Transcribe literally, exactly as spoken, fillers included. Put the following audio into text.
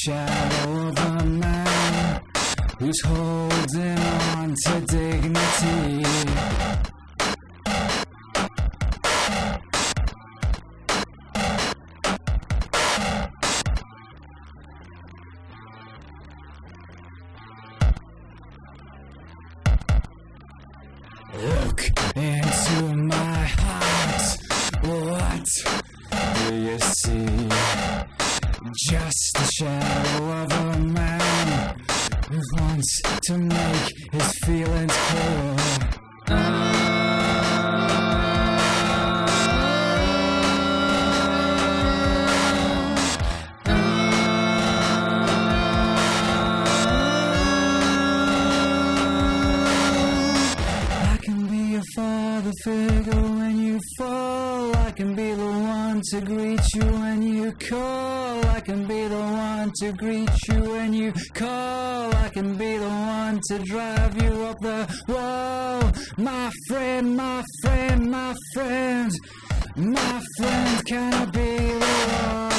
shadow of a man who's holding on to dignity. Look into my heart, what do you see? Just the shadow of a man who wants to make his feelings clear. Father figure when you fall, I can be the one to greet you when you call. I can be the one to greet you when you call. I can be the one to drive you up the wall. My friend, my friend, my friend, my friend, can I be the one?